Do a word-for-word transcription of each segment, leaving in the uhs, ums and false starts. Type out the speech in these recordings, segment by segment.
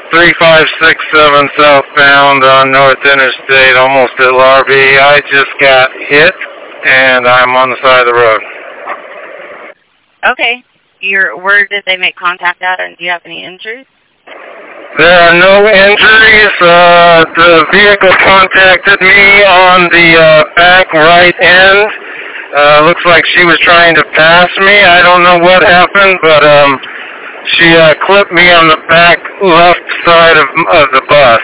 three five six seven southbound on North Interstate, almost at Larby. I just got hit, and I'm on the side of the road. Okay. Your, where did they make contact at, and do you have any injuries? There are no injuries. Uh, the vehicle contacted me on the uh, back right end. Uh, looks like she was trying to pass me. I don't know what happened, but um, she uh, clipped me on the back left side of, of the bus.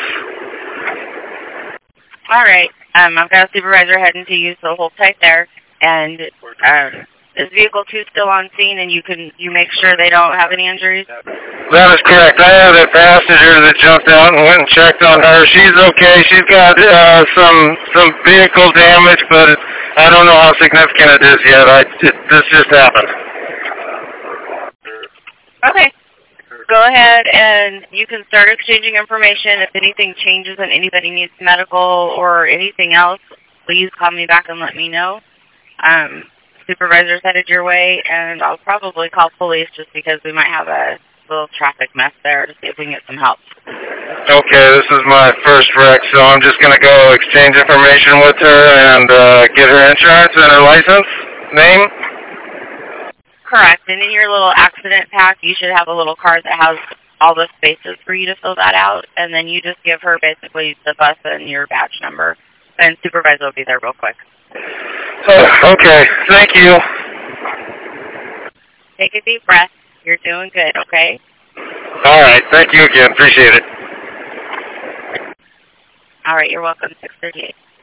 All right. Um, I've got a supervisor heading to you, so hold tight there. And um, is vehicle two still on scene, and you can you make sure they don't have any injuries? That is correct. I have a passenger that jumped out and went and checked on her. She's okay. She's got uh, some some vehicle damage, but I don't know how significant it is yet. I, it, this just happened. Okay. Go ahead and you can start exchanging information. If anything changes and anybody needs medical or anything else, please call me back and let me know. Um, supervisor's headed your way, and I'll probably call police just because we might have a little traffic mess there to see if we can get some help. Okay, this is my first wreck, so I'm just going to go exchange information with her and uh, get her insurance and her license name. Correct. And in your little accident pack, you should have a little card that has all the spaces for you to fill that out, and then you just give her basically the bus and your badge number, and supervisor will be there real quick. Oh, okay. Thank you. Take a deep breath. You're doing good, okay? All right. Thank you again. Appreciate it. All right. You're welcome. six thirty-eight.